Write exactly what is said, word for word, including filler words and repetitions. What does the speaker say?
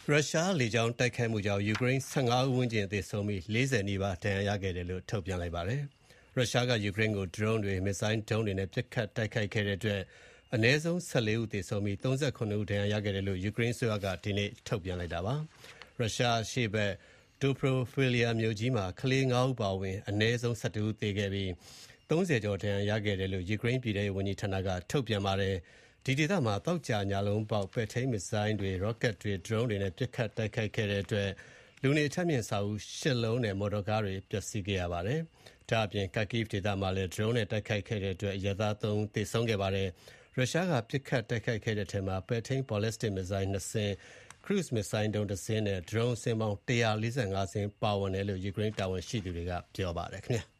ရုရှားလေကြောင်းတိုက်ခိုက်မှုကြောင့်ယူကရိန်း ၁၅ ဦးဝန်းကျင်သေဆုံးပြီး ၄၀ နီးပါးဒဏ်ရာရခဲ့တယ်လို့ ထုတ်ပြန်လိုက်ပါတယ်။ ရုရှားကယူကရိန်းကိုဒရုန်းတွေ၊ မစ်ဇိုင်းဒုံးတွေနဲ့ပစ်ခတ်တိုက်ခိုက်ခဲ့တဲ့အတွက် အနည်းဆုံး ၁၄ ဦးသေဆုံးပြီး ၃၇ ဦးဒဏ်ရာရခဲ့တယ်လို့ ယူကရိန်းအစိုးရက ဒီနေ့ထုတ်ပြန်လိုက်တာပါ။ ရုရှားအရှေ့ဘက် Dobroprilya မြို့ကြီးမှာ ကလေး ၅ ဦးအပါအဝင် အနည်းဆုံး ၁၁ ဦးသေခဲ့ပြီး ၃၀ ကျော်ဒဏ်ရာရခဲ့တယ်လို့ ယူကရိန်းပြည်ထဲရေးဝန်ကြီးဌာနက ထုတ်ပြန်ပါတယ်။ ဒီဒေသမှာ သောကြာညလုံးပေါက် ပဲ့ထိန်းမစ်ဇိုင်းတွေ၊ ရော့ကက်တွေ၊ ဒရုန်းတွေနဲ့ ပစ်ခတ်တိုက်ခိုက်ခဲ့တဲ့အတွက် လူနေအထပ်မြင့်အဆောက်အဦး ၈ လုံးနဲ့ မော်တော်ကားတွေပျက်စီးခဲ့ရပါတယ်။ ဒါ့အပြင် Kharkiv ဒေသမှာလည်း ဒရုန်းနဲ့တိုက်ခိုက်ခဲ့တဲ့အတွက် အရပ်သား ၃ ဦးသေဆုံးခဲ့ပါတယ်။ ရုရှားကပစ်ခတ်တိုက်ခိုက်ခဲ့တဲ့ထဲမှာ ပဲ့ထိန်း Ballistic မစ်ဇိုင်း ၂ စင်း၊ ခရုဇ်မစ်ဇိုင်းဒုံး ၁ စင်းနဲ့ ဒရုန်းအစင်းပေါင်း ၁၄၅ စင်းပါဝင်တယ်လို့ ယူကရိန်းတာဝန်ရှိသူတွေက ပြောပါတယ်ခင်ဗျာ။